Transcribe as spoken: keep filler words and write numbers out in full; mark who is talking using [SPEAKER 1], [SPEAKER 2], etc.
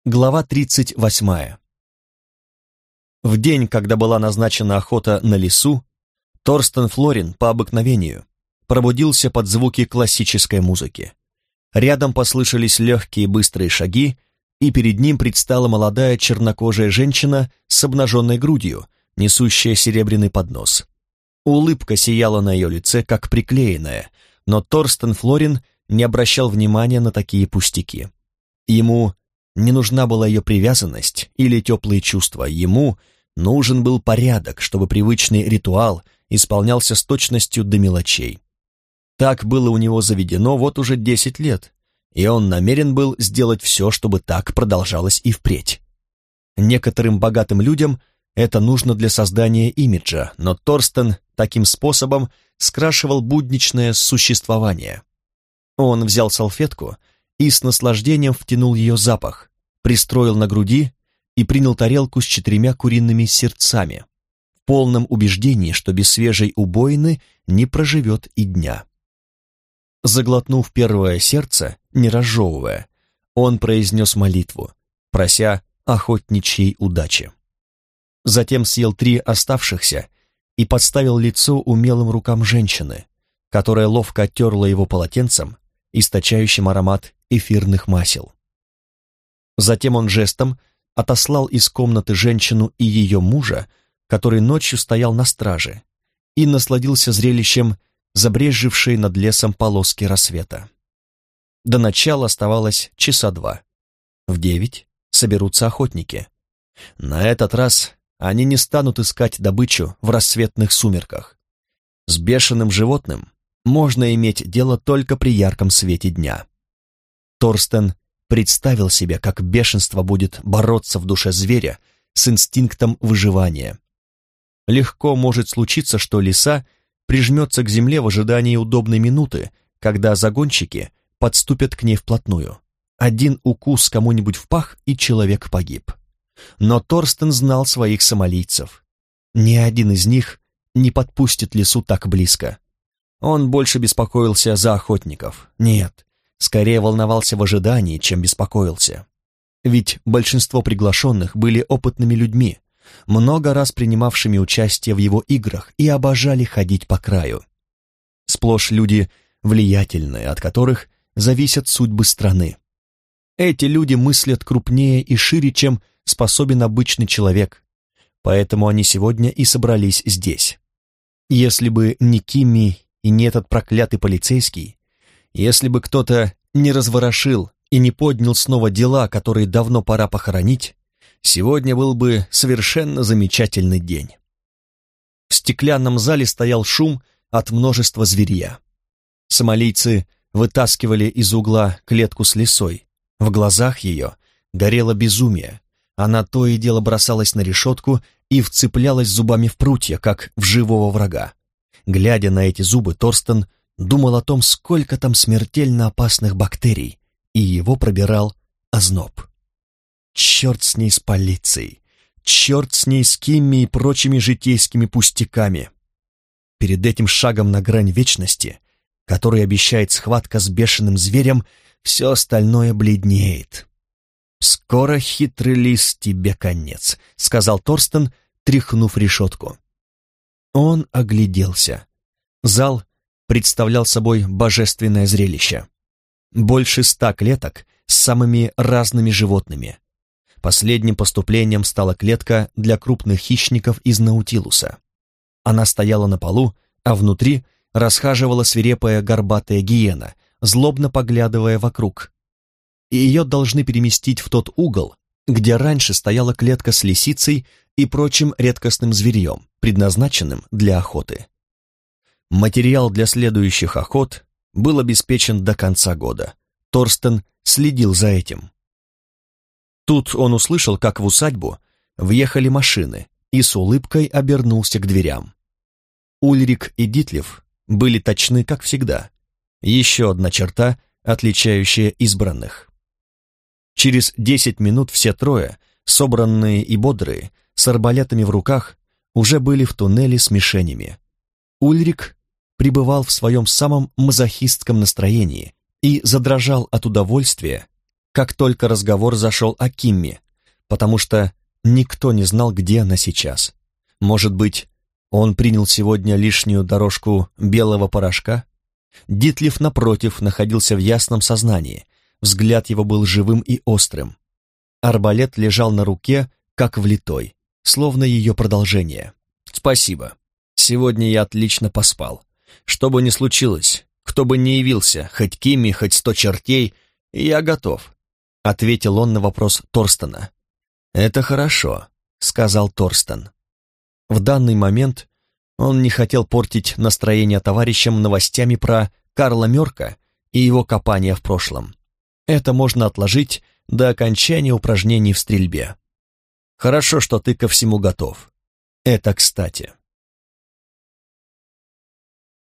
[SPEAKER 1] Глава тридцать восьмая. В день, когда была назначена охота на лису, Торстен Флорин по обыкновению пробудился под звуки классической музыки. Рядом послышались легкие быстрые шаги, и перед ним предстала молодая чернокожая женщина с обнаженной грудью, несущая серебряный поднос. Улыбка сияла на ее лице, как приклеенная, но Торстен Флорин не обращал внимания на такие пустяки. Ему не нужна была ее привязанность или теплые чувства, ему нужен был порядок, чтобы привычный ритуал исполнялся с точностью до мелочей. Так было у него заведено вот уже десять лет, и он намерен был сделать все, чтобы так продолжалось и впредь. Некоторым богатым людям это нужно для создания имиджа, но Торстен таким способом скрашивал будничное существование. Он взял салфетку и с наслаждением втянул ее запах, пристроил на груди и принял тарелку с четырьмя куриными сердцами, в полном убеждении, что без свежей убоины не проживет и дня. Заглотнув первое сердце, не разжевывая, он произнес молитву, прося охотничьей удачи. Затем съел три оставшихся и подставил лицо умелым рукам женщины, которая ловко оттерла его полотенцем, источающим аромат эфирных масел. Затем он жестом отослал из комнаты женщину и ее мужа, который ночью стоял на страже, и насладился зрелищем забрезжившей над лесом полоски рассвета. До начала оставалось часа два. В девять соберутся охотники. На этот раз они не станут искать добычу в рассветных сумерках. С бешеным животным можно иметь дело только при ярком свете дня. Торстен представил себе, как бешенство будет бороться в душе зверя с инстинктом выживания. Легко может случиться, что лиса прижмется к земле в ожидании удобной минуты, когда загонщики подступят к ней вплотную. Один укус кому-нибудь в пах, и человек погиб. Но Торстен знал своих сомалийцев. Ни один из них не подпустит лису так близко. Он больше беспокоился за охотников. Нет, скорее волновался в ожидании, чем беспокоился. Ведь большинство приглашенных были опытными людьми, много раз принимавшими участие в его играх и обожали ходить по краю. Сплошь люди влиятельные, от которых зависят судьбы страны. Эти люди мыслят крупнее и шире, чем способен обычный человек, поэтому они сегодня и собрались здесь. Если бы не Кимми и не этот проклятый полицейский, если бы кто-то не разворошил и не поднял снова дела, которые давно пора похоронить, сегодня был бы совершенно замечательный день. В стеклянном зале стоял шум от множества зверья. Сомалийцы вытаскивали из угла клетку с лисой. В глазах ее горело безумие. Она то и дело бросалась на решетку и вцеплялась зубами в прутья, как в живого врага. Глядя на эти зубы, Торстен думал о том, сколько там смертельно опасных бактерий, и его пробирал озноб. Черт с ней с полицией, черт с ней с Кимми и прочими житейскими пустяками. Перед этим шагом на грань вечности, который обещает схватка с бешеным зверем, все остальное бледнеет. «Скоро, хитрый лис, тебе конец», — сказал Торстен, тряхнув решетку. Он огляделся. Зал представлял собой божественное зрелище. Больше ста клеток с самыми разными животными. Последним поступлением стала клетка для крупных хищников из наутилуса. Она стояла на полу, а внутри расхаживала свирепая горбатая гиена, злобно поглядывая вокруг. И ее должны переместить в тот угол, где раньше стояла клетка с лисицей и прочим редкостным зверьем, предназначенным для охоты. Материал для следующих охот был обеспечен до конца года. Торстен следил за этим. Тут он услышал, как в усадьбу въехали машины, и с улыбкой обернулся к дверям. Ульрик и Дитлев были точны, как всегда. Еще одна черта, отличающая избранных. Через десять минут все трое, собранные и бодрые, с арбалетами в руках, уже были в туннеле с мишенями. Ульрик пребывал в своем самом мазохистском настроении и задрожал от удовольствия, как только разговор зашел о Кимме, потому что никто не знал, где она сейчас. Может быть, он принял сегодня лишнюю дорожку белого порошка? Дитлиф, напротив, находился в ясном сознании, взгляд его был живым и острым. Арбалет лежал на руке, как влитой, словно ее продолжение. «Спасибо. Сегодня я отлично поспал. Что бы ни случилось, кто бы ни явился, хоть Кимми, хоть сто чертей, я готов», — ответил он на вопрос Торстена. «Это хорошо», — сказал Торстен. В данный момент он не хотел портить настроение товарищам новостями про Карла Мёрка и его копания в прошлом. Это можно отложить до окончания упражнений в стрельбе. «Хорошо, что ты ко всему готов. Это кстати».